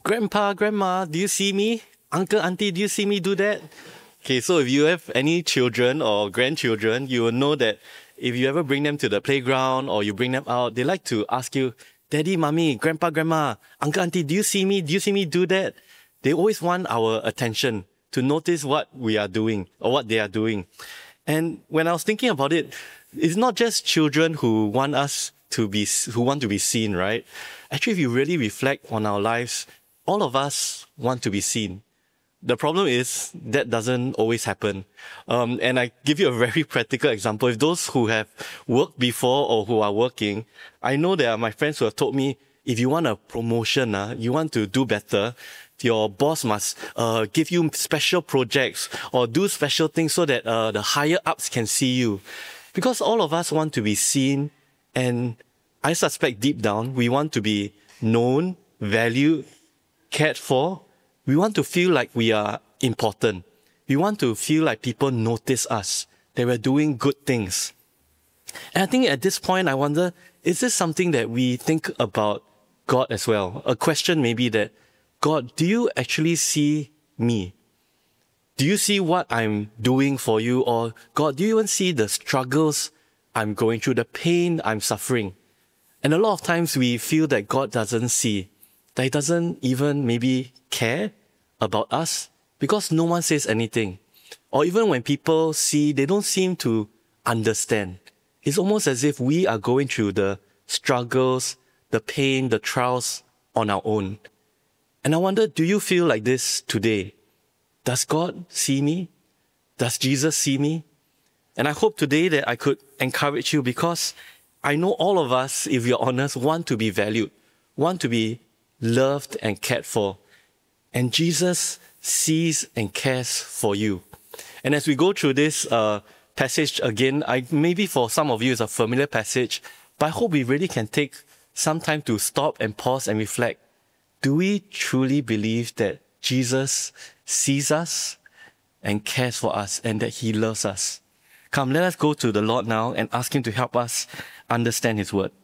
Grandpa, Grandma, do you see me? Uncle, Auntie, do you see me do that? Okay, so if you have any children or grandchildren, you will know that if you ever bring them to the playground or you bring them out, they like to ask you, Daddy, Mommy, Grandpa, Grandma, Uncle, Auntie, do you see me? Do you see me do that? They always want our attention to notice what we are doing or what they are doing. And when I was thinking about it, it's not just children who want to be seen, right? Actually, if you really reflect on our lives, all of us want to be seen. The problem is that doesn't always happen. And I give you a very practical example. If those who have worked before or who are working, I know there are my friends who have told me, if you want a promotion, you want to do better, your boss must give you special projects or do special things so that the higher ups can see you. Because all of us want to be seen, and I suspect deep down, we want to be known, valued, cared for. We want to feel like we are important. We want to feel like people notice us, that we're doing good things. And I think at this point, I wonder, is this something that we think about God as well? A question maybe that, God, do you actually see me? Do you see what I'm doing for you? Or God, do you even see the struggles I'm going through, the pain I'm suffering? And a lot of times we feel that God doesn't see, that He doesn't even maybe care about us because no one says anything. Or even when people see, they don't seem to understand. It's almost as if we are going through the struggles, the pain, the trials on our own. And I wonder, do you feel like this today? Does God see me? Does Jesus see me? And I hope today that I could encourage you, because I know all of us, if you're honest, want to be valued, want to be loved and cared for. And Jesus sees and cares for you. And as we go through this passage again, maybe for some of you it's a familiar passage, but I hope we really can take some time to stop and pause and reflect. Do we truly believe that Jesus sees us and cares for us and that He loves us? Come, let us go to the Lord now and ask Him to help us understand His word.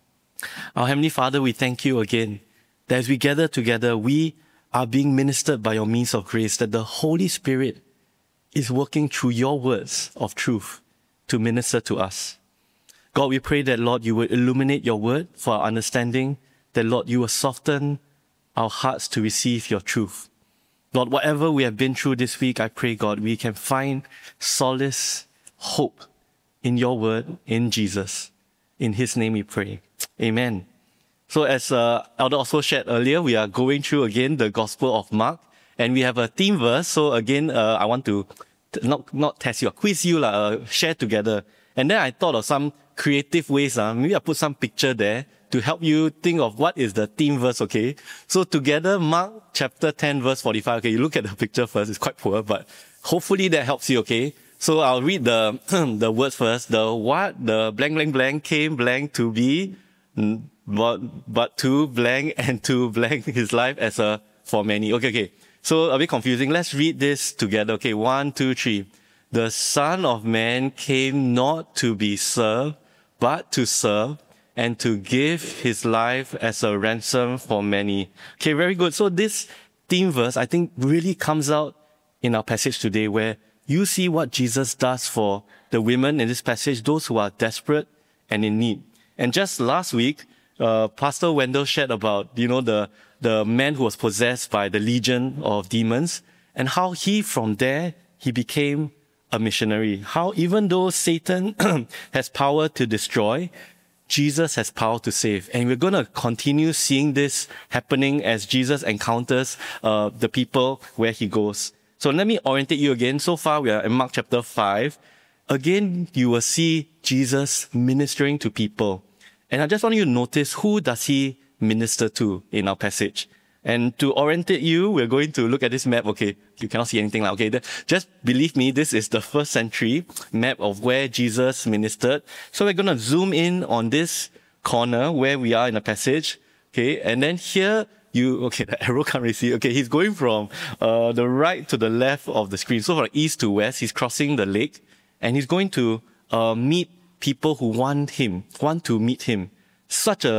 Our Heavenly Father, we thank You again that as we gather together, we are being ministered by Your means of grace, that the Holy Spirit is working through Your words of truth to minister to us. God, we pray that, Lord, You will illuminate Your word for our understanding, that, Lord, You will soften our hearts to receive Your truth. Lord, whatever we have been through this week, I pray, God, we can find solace, hope in Your word, in Jesus. In His name we pray. Amen. So as Elder also shared earlier, we are going through again the Gospel of Mark, and we have a theme verse. So again, I want to not test you, quiz you, share together. And then I thought of some creative ways. Maybe I put some picture there to help you think of what is the theme verse, okay? So together, Mark chapter 10, verse 45. Okay, you look at the picture first. It's quite poor, but hopefully that helps you, okay? So I'll read the the words first. The blank, blank, blank came blank to be, but to blank and to blank his life as a for many. Okay. So a bit confusing. Let's read this together. Okay, 1, 2, 3. The Son of Man came not to be served, but to serve and to give His life as a ransom for many. Okay, very good. So this theme verse, I think, really comes out in our passage today, where you see what Jesus does for the women in this passage, those who are desperate and in need. And just last week, Pastor Wendell shared about, the man who was possessed by the legion of demons, and how from there, he became a missionary. How even though Satan has power to destroy, Jesus has power to save. And we're going to continue seeing this happening as Jesus encounters the people where He goes. So let me orientate you again. So far, we are in Mark chapter 5. Again, you will see Jesus ministering to people. And I just want you to notice, who does He minister to in our passage? And to orientate you, we're going to look at this map. Okay, you cannot see anything now. Okay, just believe me, this is the first century map of where Jesus ministered. So we're going to zoom in on this corner where we are in the passage. Okay, and then here, the arrow can't really see. Okay, He's going from the right to the left of the screen. So from east to west, He's crossing the lake, and He's going to meet people who want to meet Him. Such a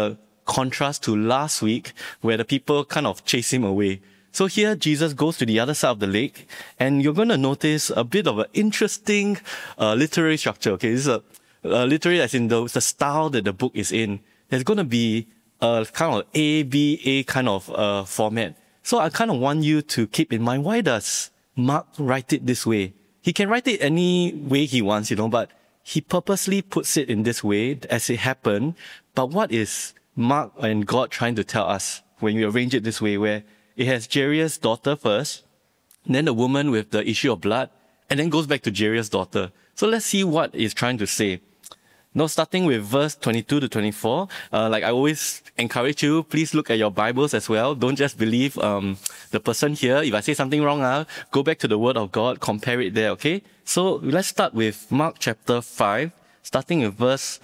contrast to last week where the people kind of chase him away. So here Jesus goes to the other side of the lake, and you're going to notice a bit of an interesting literary structure. Okay, this is a literary as in the style that the book is in. There's going to be a kind of A-B-A kind of format. So I kind of want you to keep in mind, why does Mark write it this way? He can write it any way he wants, but he purposely puts it in this way as it happened. But what is Mark and God trying to tell us when we arrange it this way, where it has Jairus' daughter first, then the woman with the issue of blood, and then goes back to Jairus' daughter. So let's see what it's trying to say. Now, starting with verse 22 to 24, like I always encourage you, please look at your Bibles as well. Don't just believe the person here. If I say something wrong, go back to the Word of God, compare it there, okay? So let's start with Mark chapter 5, starting with verse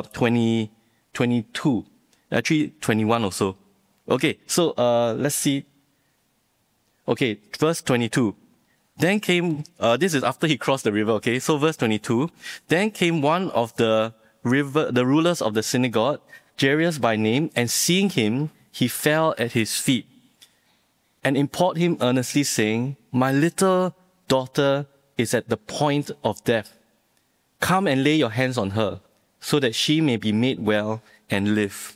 22. Actually, 21 also. Okay, so let's see. Okay, verse 22. Then came, this is after he crossed the river, okay? So verse 22. Then came one of the rulers of the synagogue, Jairus by name, and seeing him, he fell at his feet and implored him earnestly, saying, "My little daughter is at the point of death. Come and lay your hands on her, so that she may be made well and live."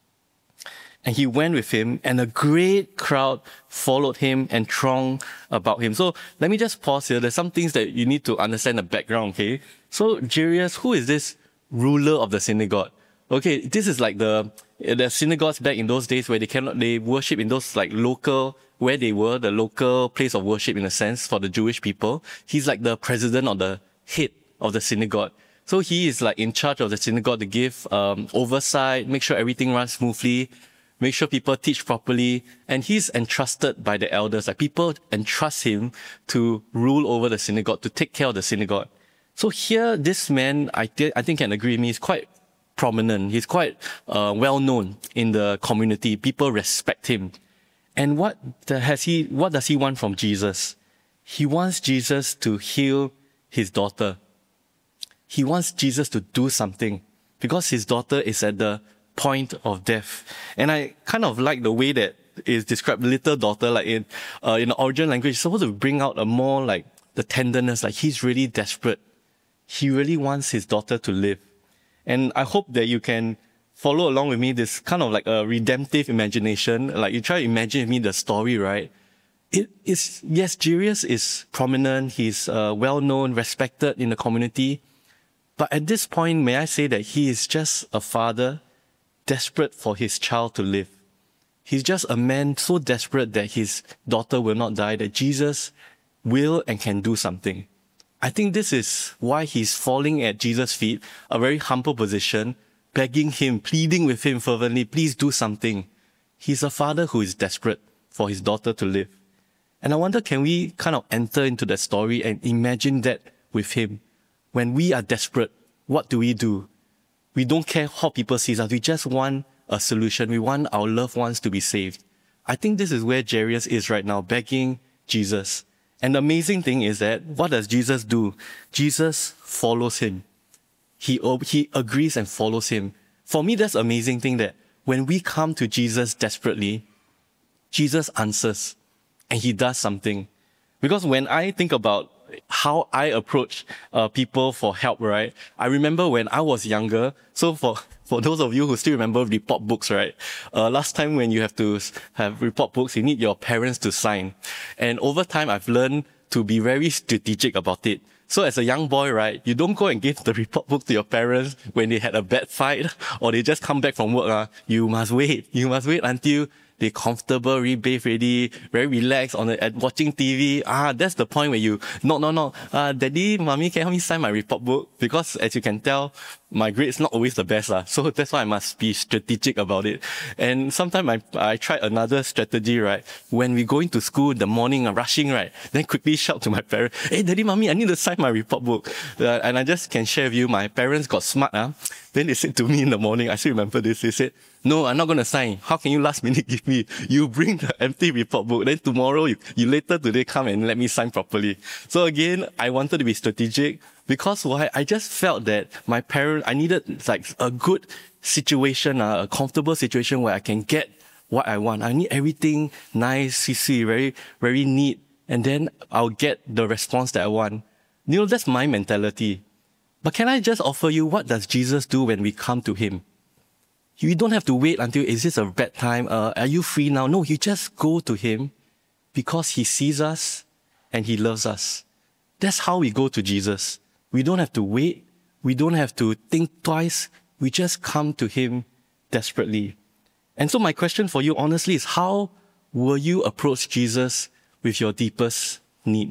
And he went with him, and a great crowd followed him and thronged about him. So let me just pause here. There's some things that you need to understand the background, okay? So Jairus, who is this ruler of the synagogue? Okay, this is like the synagogues back in those days where they worship in those like local, where they were, the local place of worship in a sense for the Jewish people. He's like the president or the head of the synagogue. So he is like in charge of the synagogue to give oversight, make sure everything runs smoothly, make sure people teach properly, and he's entrusted by the elders. Like people entrust him to rule over the synagogue, to take care of the synagogue. So here, this man, I think can agree with me, is quite prominent. He's quite well known in the community. People respect him. And what does he want from Jesus? He wants Jesus to heal his daughter. He wants Jesus to do something because his daughter is at the point of death. And I kind of like the way that is described, little daughter, like in the original language, it's supposed to bring out a more like the tenderness, like he's really desperate. He really wants his daughter to live. And I hope that you can follow along with me, this kind of like a redemptive imagination. Like you try to imagine with me the story, right? Yes, Jairus is prominent. He's well known, respected in the community. But at this point, may I say that he is just a father desperate for his child to live. He's just a man so desperate that his daughter will not die, that Jesus will and can do something. I think this is why he's falling at Jesus' feet, a very humble position, begging him, pleading with him fervently, please do something. He's a father who is desperate for his daughter to live. And I wonder, can we kind of enter into that story and imagine that with him? When we are desperate, what do? We don't care how people see us. We just want a solution. We want our loved ones to be saved. I think this is where Jairus is right now, begging Jesus. And the amazing thing is that, what does Jesus do? Jesus follows him. He agrees and follows him. For me, that's the amazing thing, that when we come to Jesus desperately, Jesus answers and he does something. Because when I think about how I approach people for help, right? I remember when I was younger. So for those of you who still remember report books, right? Last time when you have to have report books, you need your parents to sign. And over time, I've learned to be very strategic about it. So as a young boy, right, you don't go and give the report book to your parents when they had a bad fight or they just come back from work. You must wait. You must wait until they're comfortable, rebathed, ready, very relaxed at watching TV. That's the point where you, no, daddy, mommy, can you help me sign my report book? Because as you can tell, my grade's not always the best. So that's why I must be strategic about it. And sometimes I tried another strategy, right? When we go into school in the morning, rushing, right? Then quickly shout to my parents, hey, daddy, mommy, I need to sign my report book. And I just can share with you, my parents got smart. Then they said to me in the morning, I still remember this, they said, no, I'm not going to sign. How can you last minute give me? You bring the empty report book. Then tomorrow, you later today come and let me sign properly. So again, I wanted to be strategic, Because why? I just felt that I needed like a good situation, a comfortable situation where I can get what I want. I need everything nice, CC, very, very neat. And then I'll get the response that I want. That's my mentality. But can I just offer you, what does Jesus do when we come to him? You don't have to wait until, is this a bad time? Are you free now? No, you just go to him because he sees us and he loves us. That's how we go to Jesus. We don't have to wait. We don't have to think twice. We just come to him desperately. And so my question for you, honestly, is how will you approach Jesus with your deepest need?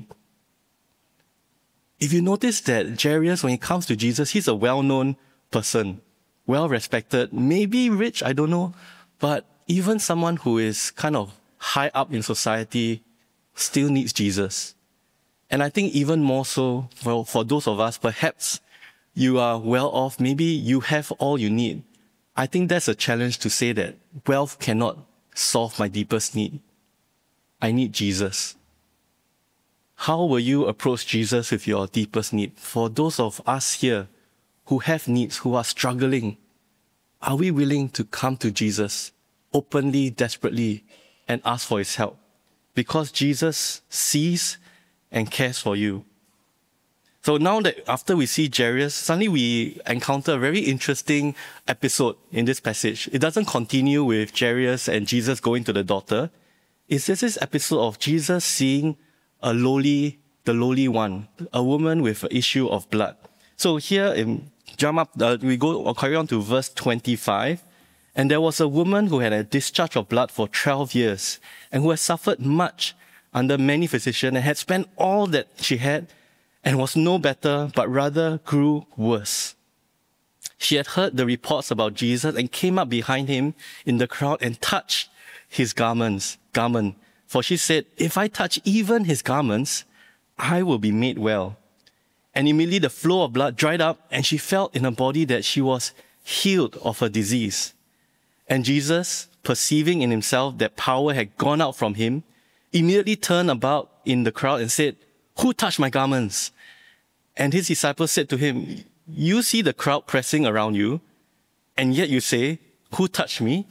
If you notice that Jairus, when he comes to Jesus, he's a well-known person, well-respected, maybe rich, I don't know, but even someone who is kind of high up in society still needs Jesus. And I think even more so, well, for those of us, perhaps you are well off, maybe you have all you need. I think that's a challenge to say that wealth cannot solve my deepest need. I need Jesus. How will you approach Jesus with your deepest need? For those of us here who have needs, who are struggling, are we willing to come to Jesus openly, desperately, and ask for his help? Because Jesus sees and cares for you. So now that after we see Jairus, suddenly we encounter a very interesting episode in this passage. It doesn't continue with Jairus and Jesus going to the daughter. It's just this episode of Jesus seeing the lowly one, a woman with an issue of blood. So here, we carry on to verse 25. And there was a woman who had a discharge of blood for 12 years and who had suffered much under many physicians and had spent all that she had and was no better, but rather grew worse. She had heard the reports about Jesus and came up behind him in the crowd and touched his garment. For she said, if I touch even his garments, I will be made well. And immediately the flow of blood dried up and she felt in her body that she was healed of her disease. And Jesus, perceiving in himself that power had gone out from him, immediately turned about in the crowd and said, who touched my garments? And his disciples said to him, you see the crowd pressing around you, and yet you say, who touched me?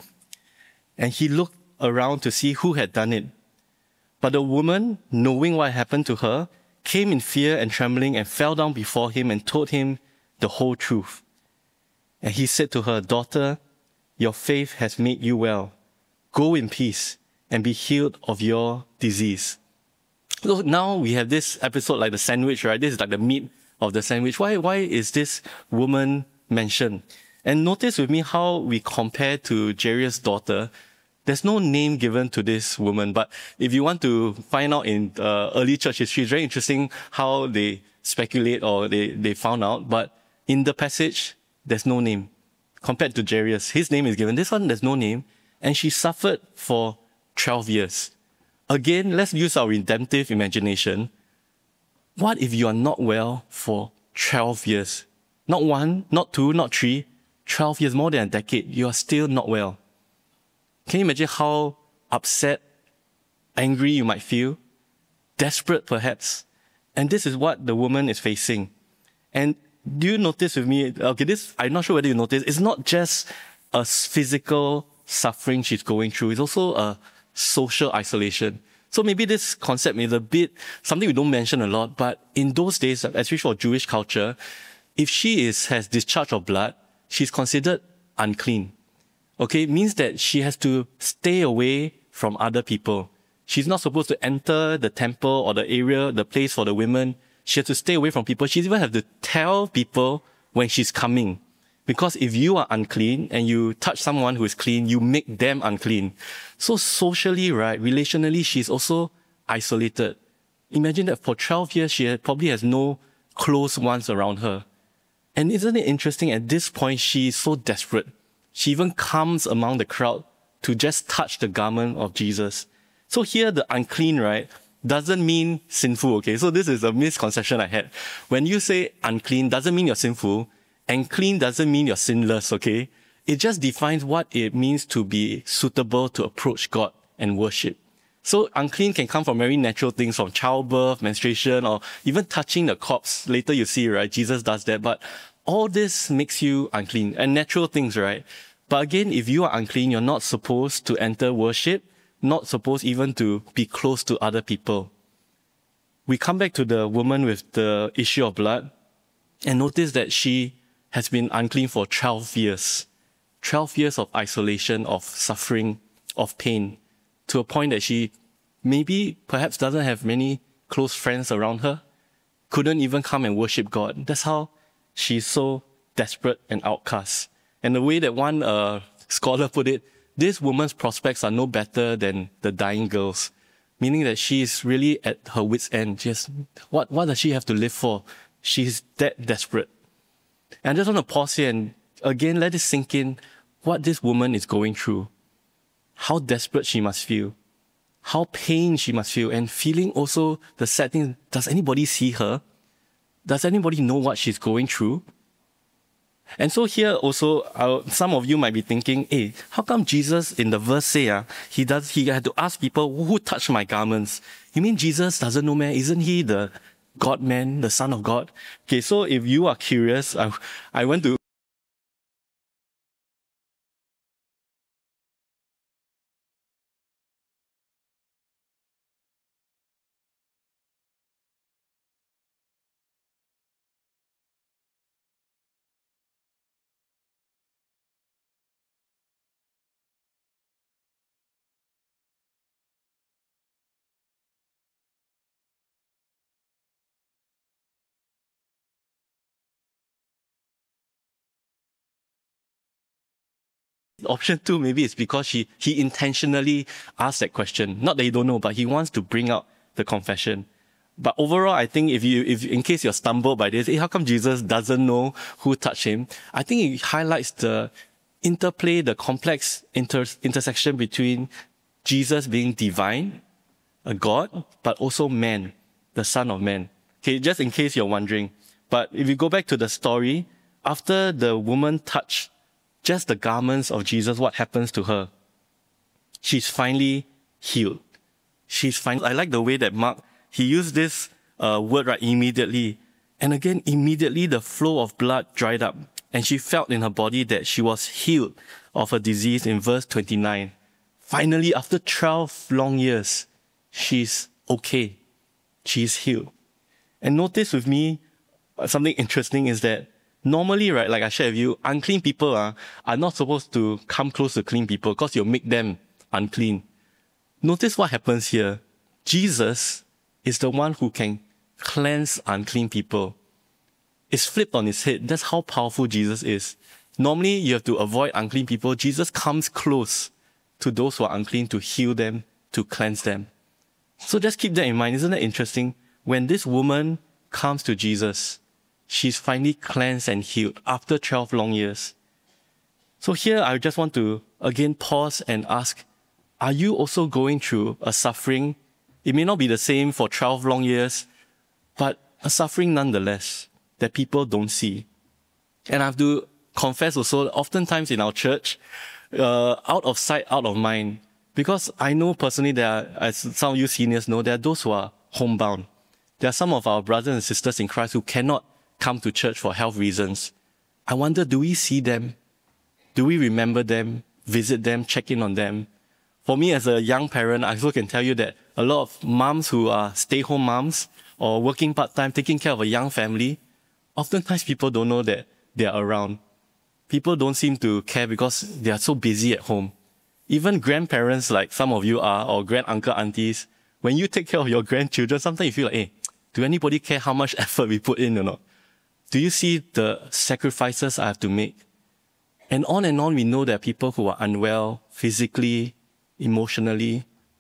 And he looked around to see who had done it. But the woman, knowing what happened to her, came in fear and trembling and fell down before him and told him the whole truth. And he said to her, daughter, your faith has made you well. Go in peace and be healed of your disease. So now we have this episode like the sandwich, right? This is like the meat of the sandwich. Why is this woman mentioned? And notice with me how we compare to Jairus' daughter. There's no name given to this woman, but if you want to find out in early church history, it's very interesting how they speculate or they found out. But in the passage, there's no name. Compared to Jairus, his name is given. This one, there's no name. And she suffered for 12 years. Again, let's use our redemptive imagination. What if you are not well for 12 years? Not 1, not 2, not 3, 12 years, more than a decade. You are still not well. Can you imagine how upset, angry you might feel? Desperate, perhaps. And this is what the woman is facing. And do you notice with me, I'm not sure whether you notice, it's not just a physical suffering she's going through, it's also a social isolation. So maybe this concept is a bit something we don't mention a lot, but in those days, especially for Jewish culture, if she has discharge of blood, she's considered unclean. Okay, it means that she has to stay away from other people. She's not supposed to enter the temple or the area, the place for the women. She has to stay away from people. She even has to tell people when she's coming. Because if you are unclean and you touch someone who is clean, you make them unclean. So socially, right, relationally, she's also isolated. Imagine that for 12 years, she probably has no close ones around her. And isn't it interesting, at this point, she is so desperate. She even comes among the crowd to just touch the garment of Jesus. So here, the unclean, right, doesn't mean sinful, okay? So this is a misconception I had. When you say unclean, doesn't mean you're sinful. And clean doesn't mean you're sinless, okay? It just defines what it means to be suitable to approach God and worship. So unclean can come from very natural things, from childbirth, menstruation, or even touching the corpse. Later you see, right? Jesus does that. But all this makes you unclean, and natural things, right? But again, if you are unclean, you're not supposed to enter worship, not supposed even to be close to other people. We come back to the woman with the issue of blood and notice that she has been unclean for 12 years. 12 years of isolation, of suffering, of pain, to a point that she maybe perhaps doesn't have many close friends around her, couldn't even come and worship God. That's how she's so desperate and outcast. And the way that one scholar put it, this woman's prospects are no better than the dying girls, meaning that she is really at her wit's end. Just what does she have to live for? She's that desperate. And I just want to pause here and again let it sink in what this woman is going through. How desperate she must feel. How pain she must feel. And feeling also the sad thing, does anybody see her? Does anybody know what she's going through? And so here also, some of you might be thinking, hey, how come Jesus in the verse say, he had to ask people, who touched my garments? You mean Jesus doesn't know, man? Isn't he the God-man, the Son of God? Okay, so if you are curious, I went to option 2, maybe it's because he intentionally asked that question. Not that he don't know, but he wants to bring out the confession. But overall, I think if in case you're stumbled by this, hey, how come Jesus doesn't know who touched him? I think it highlights the interplay, the complex intersection between Jesus being divine, a God, but also man, the Son of Man. Okay, just in case you're wondering. But if you go back to the story, after the woman touched just the garments of Jesus, what happens to her? She's finally healed. I like the way that Mark, he used this word, right, immediately. And again, immediately the flow of blood dried up. And she felt in her body that she was healed of her disease in verse 29. Finally, after 12 long years, she's okay. She's healed. And notice with me, something interesting is that normally, right, like I shared with you, unclean people are not supposed to come close to clean people because you'll make them unclean. Notice what happens here. Jesus is the one who can cleanse unclean people. It's flipped on its head. That's how powerful Jesus is. Normally, you have to avoid unclean people. Jesus comes close to those who are unclean to heal them, to cleanse them. So just keep that in mind. Isn't that interesting? When this woman comes to Jesus, she's finally cleansed and healed after 12 long years. So here, I just want to again pause and ask, are you also going through a suffering? It may not be the same for 12 long years, but a suffering nonetheless that people don't see. And I have to confess also, oftentimes in our church, out of sight, out of mind, because I know personally there are, as some of you seniors know, there are those who are homebound. There are some of our brothers and sisters in Christ who cannot come to church for health reasons. I wonder, do we see them? Do we remember them, visit them, check in on them? For me as a young parent, I also can tell you that a lot of moms who are stay-home moms or working part-time, taking care of a young family, oftentimes people don't know that they are around. People don't seem to care because they are so busy at home. Even grandparents like some of you are, or grand-uncle, aunties, when you take care of your grandchildren, sometimes you feel like, hey, do anybody care how much effort we put in or not? Do you see the sacrifices I have to make? And on we know there are people who are unwell, physically, emotionally.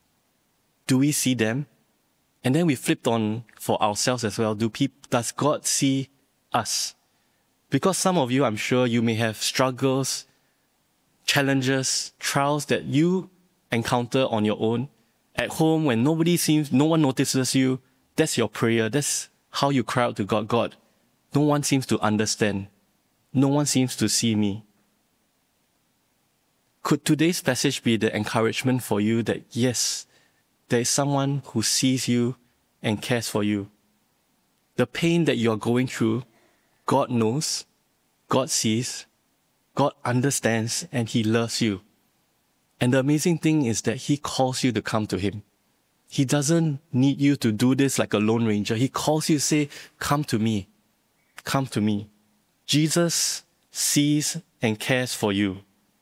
Do we see them? And then we flipped on for ourselves as well. Does God see us? Because some of you, I'm sure you may have struggles, challenges, trials that you encounter on your own. At home, when no one notices you, that's your prayer. That's how you cry out to God. God, no one seems to understand. No one seems to see me. Could today's passage be the encouragement for you that yes, there is someone who sees you and cares for you. The pain that you are going through, God knows, God sees, God understands, and He loves you. And the amazing thing is that He calls you to come to Him. He doesn't need you to do this like a lone ranger. He calls you to say, come to me. Come to me. Jesus sees and cares for you.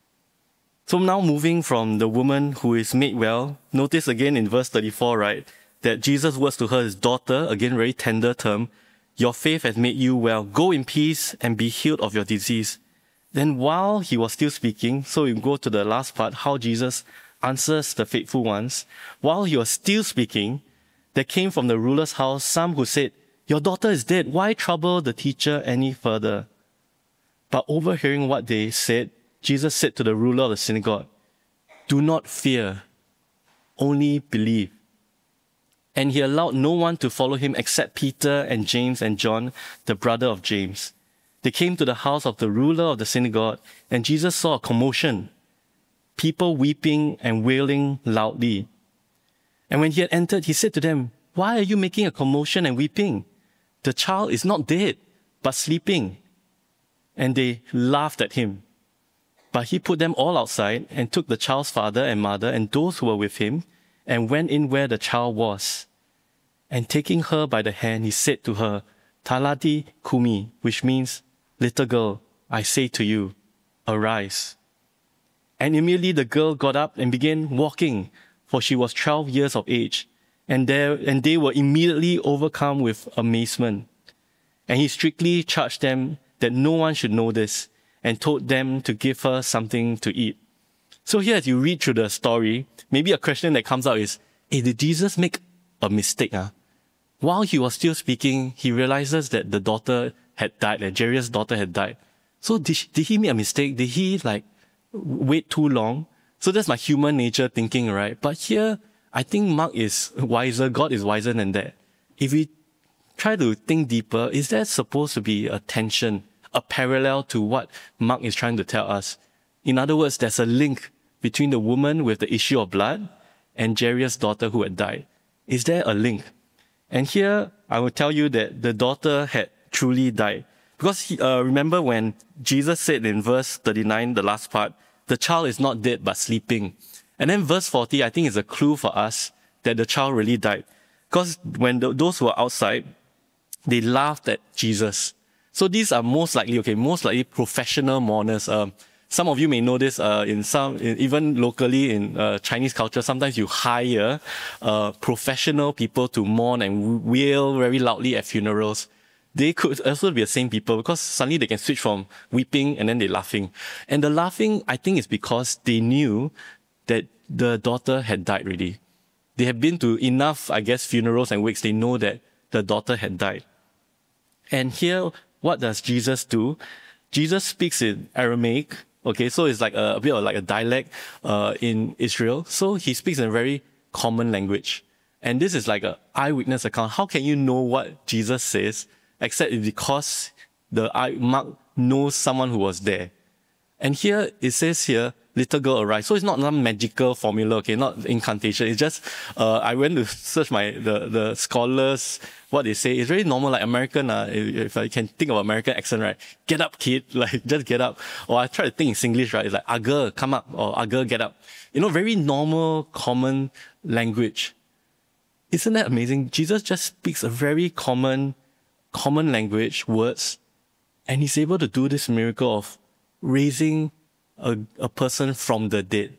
So now moving from the woman who is made well, notice again in verse 34, right, that Jesus' words to her is, daughter, again very tender term, your faith has made you well. Go in peace and be healed of your disease. Then while He was still speaking, so we go to the last part, how Jesus answers the faithful ones. While He was still speaking, there came from the ruler's house some who said, your daughter is dead. Why trouble the teacher any further? But overhearing what they said, Jesus said to the ruler of the synagogue, do not fear, only believe. And He allowed no one to follow Him except Peter and James and John, the brother of James. They came to the house of the ruler of the synagogue, and Jesus saw a commotion, people weeping and wailing loudly. And when He had entered, He said to them, why are you making a commotion and weeping? The child is not dead, but sleeping. And they laughed at Him. But He put them all outside and took the child's father and mother and those who were with Him and went in where the child was. And taking her by the hand, He said to her, Talati kumi, which means, little girl, I say to you, arise. And immediately the girl got up and began walking, for she was 12 years of age. And they were immediately overcome with amazement. And He strictly charged them that no one should know this, and told them to give her something to eat. So here, as you read through the story, maybe a question that comes out is, hey, did Jesus make a mistake? While He was still speaking, He realizes that the daughter had died, that Jairus' daughter had died. So did He make a mistake? Did He wait too long? So that's my human nature thinking, right? But here, I think Mark is wiser, God is wiser than that. If we try to think deeper, is there supposed to be a tension, a parallel to what Mark is trying to tell us? In other words, there's a link between the woman with the issue of blood and Jairus' daughter who had died. Is there a link? And here, I will tell you that the daughter had truly died. Because remember when Jesus said in verse 39, the last part, the child is not dead but sleeping. And then verse 40, I think is a clue for us that the child really died. Because when those who were outside, they laughed at Jesus. So these are most likely professional mourners. Some of you may know this even locally in Chinese culture, sometimes you hire professional people to mourn and wail very loudly at funerals. They could also be the same people because suddenly they can switch from weeping and then they're laughing. And the laughing, I think, is because they knew that the daughter had died already. They have been to enough, funerals and wakes. They know that the daughter had died. And here, what does Jesus do? Jesus speaks in Aramaic. Okay, so it's like a bit of like a dialect in Israel. So He speaks in a very common language. And this is like an eyewitness account. How can you know what Jesus says except because Mark knows someone who was there? And here, it says here, little girl arise. So it's not some magical formula, okay, not incantation. It's just, I went to search the scholars, what they say. It's very normal, like American, if I can think of American accent, right? Get up, kid, just get up. Or I try to think in Singlish, right? It's like, agger, come up, or agger, get up. Very normal, common language. Isn't that amazing? Jesus just speaks a very common language, words, and He's able to do this miracle of raising a person from the dead.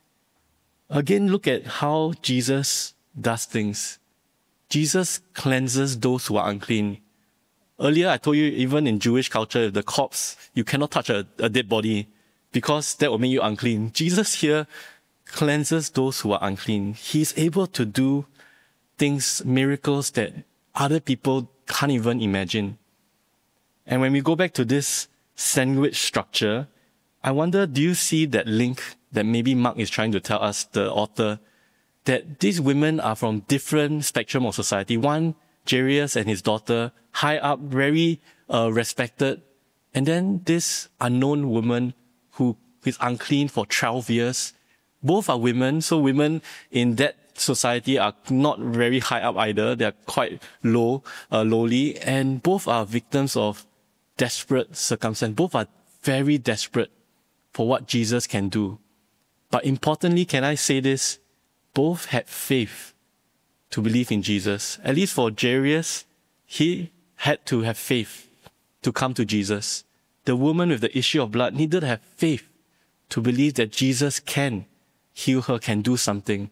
Again, look at how Jesus does things. Jesus cleanses those who are unclean. Earlier, I told you, even in Jewish culture, the corpse, you cannot touch a dead body because that will make you unclean. Jesus here cleanses those who are unclean. He's able to do things, miracles that other people can't even imagine. And when we go back to this sandwich structure, I wonder, do you see that link that maybe Mark is trying to tell us, the author, that these women are from different spectrum of society? One, Jairus and his daughter, high up, very respected. And then this unknown woman who is unclean for 12 years. Both are women, so women in that society are not very high up either. They are quite lowly, and both are victims of desperate circumstance. Both are very desperate for what Jesus can do. But importantly, can I say this? Both had faith to believe in Jesus. At least for Jairus, he had to have faith to come to Jesus. The woman with the issue of blood needed to have faith to believe that Jesus can heal her, can do something.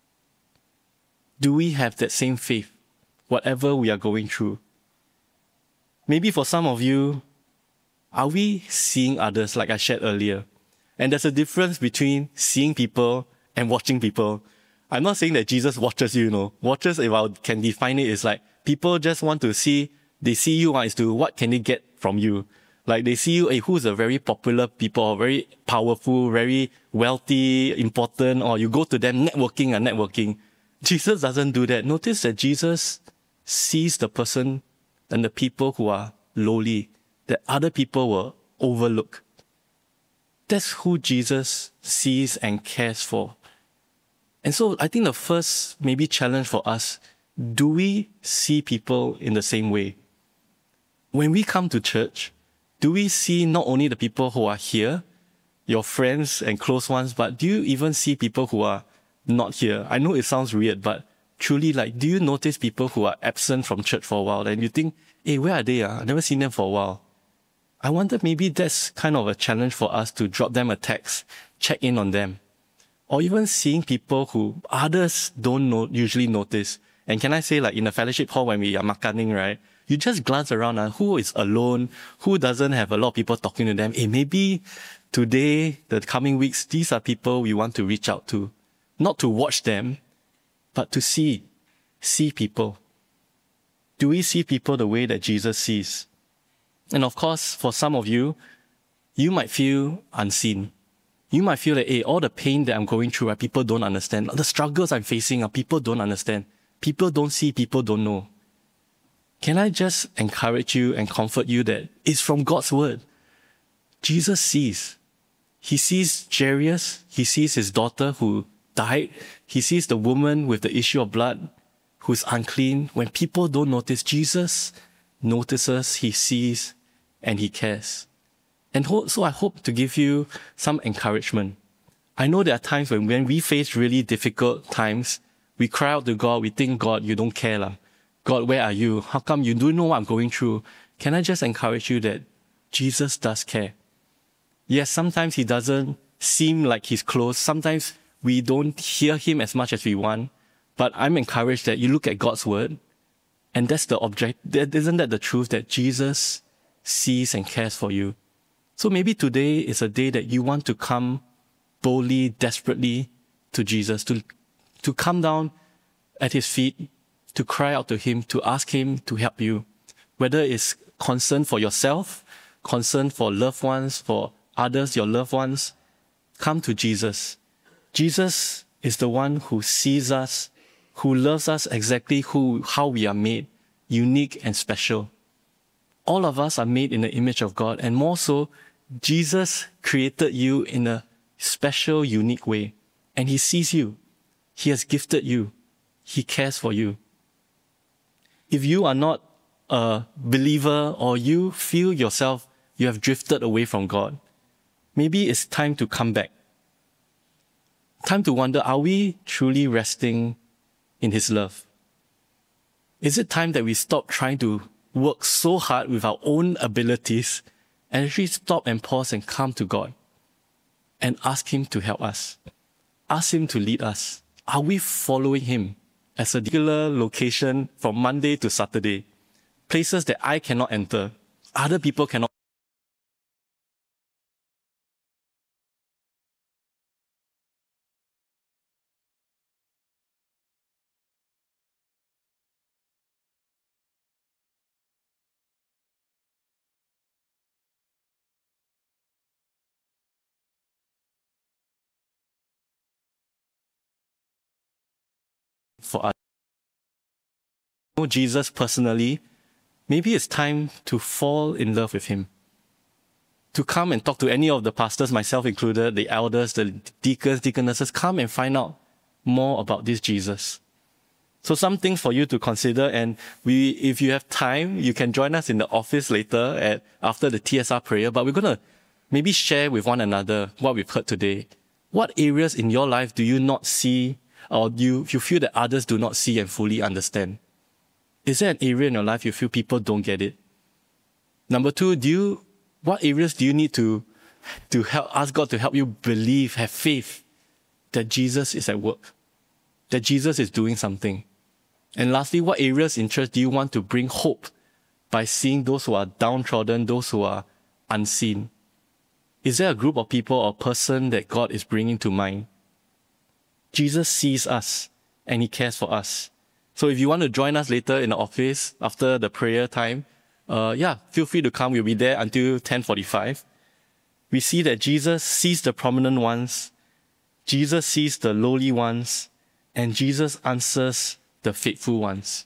Do we have that same faith, whatever we are going through? Maybe for some of you, are we seeing others like I shared earlier? And there's a difference between seeing people and watching people. I'm not saying that Jesus watches you, Watches, if I can define it, is like people just want to see, they see you as to what can they get from you. Like they see you, who's a very popular people, or very powerful, very wealthy, important, or you go to them networking. Jesus doesn't do that. Notice that Jesus sees the person and the people who are lowly, that other people will overlook. That's who Jesus sees and cares for. And so I think the first maybe challenge for us, do we see people in the same way? When we come to church, do we see not only the people who are here, your friends and close ones, but do you even see people who are not here? I know it sounds weird, but truly, do you notice people who are absent from church for a while and you think, hey, where are they? I've never seen them for a while. I wonder maybe that's kind of a challenge for us to drop them a text, check in on them. Or even seeing people who others don't usually notice. And can I say, in a fellowship hall when we are makaning, right? You just glance around, who is alone, who doesn't have a lot of people talking to them. Maybe today, the coming weeks, these are people we want to reach out to. Not to watch them, but to see people. Do we see people the way that Jesus sees? And of course, for some of you, you might feel unseen. You might feel that, all the pain that I'm going through, people don't understand. The struggles I'm facing, people don't understand. People don't see, people don't know. Can I just encourage you and comfort you that it's from God's word? Jesus sees. He sees Jairus. He sees his daughter who died. He sees the woman with the issue of blood who's unclean. When people don't notice, Jesus notices, he sees, and he cares. And so I hope to give you some encouragement. I know there are times when we face really difficult times, we cry out to God, we think, God, you don't care. God, where are you? How come you don't know what I'm going through? Can I just encourage you that Jesus does care? Yes, sometimes he doesn't seem like he's close. Sometimes we don't hear him as much as we want. But I'm encouraged that you look at God's word, and that's the object. Isn't that the truth, that Jesus sees and cares for you? So maybe today is a day that you want to come boldly, desperately to Jesus, to come down at his feet, to cry out to him, to ask him to help you. Whether it's concern for yourself, concern for loved ones, for others, your loved ones, come to Jesus. Jesus is the one who sees us, who loves us exactly how we are made, unique and special. All of us are made in the image of God, and more so, Jesus created you in a special, unique way. And he sees you. He has gifted you. He cares for you. If you are not a believer, or you feel yourself, you have drifted away from God, maybe it's time to come back. Time to wonder, are we truly resting in his love? Is it time that we stop trying to work so hard with our own abilities and actually stop and pause and come to God and ask him to help us? Ask him to lead us. Are we following him as a particular location from Monday to Saturday? Places that I cannot enter, other people cannot. For us, know Jesus personally, maybe it's time to fall in love with him. To come and talk to any of the pastors, myself included, the elders, the deacons, deaconesses, come and find out more about this Jesus. So some things for you to consider, and if you have time, you can join us in the office later after the TSR prayer, but we're going to maybe share with one another what we've heard today. What areas in your life do you not see, or you feel that others do not see and fully understand? Is there an area in your life you feel people don't get it? Number two, what areas do you need to ask God to help you believe, have faith that Jesus is at work, that Jesus is doing something? And lastly, what areas in church do you want to bring hope by seeing those who are downtrodden, those who are unseen? Is there a group of people or person that God is bringing to mind? Jesus sees us and He cares for us. So if you want to join us later in the office after the prayer time, feel free to come. We'll be there until 10:45. We see that Jesus sees the prominent ones, Jesus sees the lowly ones, and Jesus answers the faithful ones.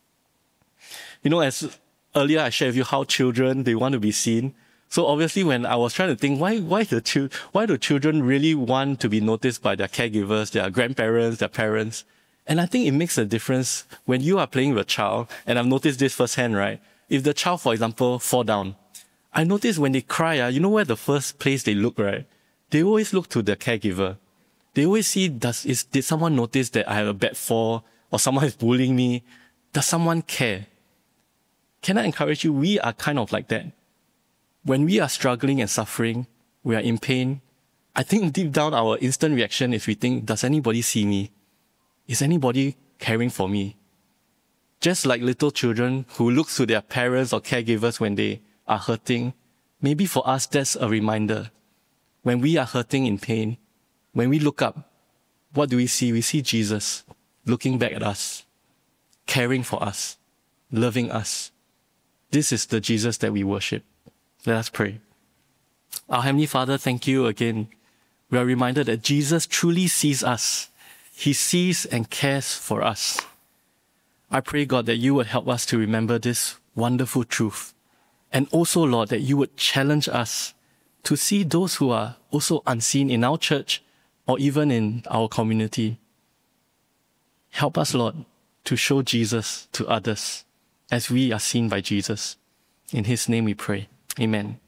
As earlier I shared with you how children, they want to be seen. So obviously when I was trying to think, why do children really want to be noticed by their caregivers, their grandparents, their parents? And I think it makes a difference when you are playing with a child, and I've noticed this firsthand, right? If the child, for example, fall down, I notice when they cry, you know where the first place they look, right? They always look to the caregiver. They always see, did someone notice that I have a bad fall, or someone is bullying me? Does someone care? Can I encourage you? We are kind of like that. When we are struggling and suffering, we are in pain, I think deep down our instant reaction is we think, does anybody see me? Is anybody caring for me? Just like little children who look to their parents or caregivers when they are hurting, maybe for us that's a reminder. When we are hurting in pain, when we look up, what do we see? We see Jesus looking back at us, caring for us, loving us. This is the Jesus that we worship. Let us pray. Our Heavenly Father, thank you again. We are reminded that Jesus truly sees us. He sees and cares for us. I pray, God, that you would help us to remember this wonderful truth. And also, Lord, that you would challenge us to see those who are also unseen in our church or even in our community. Help us, Lord, to show Jesus to others as we are seen by Jesus. In His name we pray. Amen.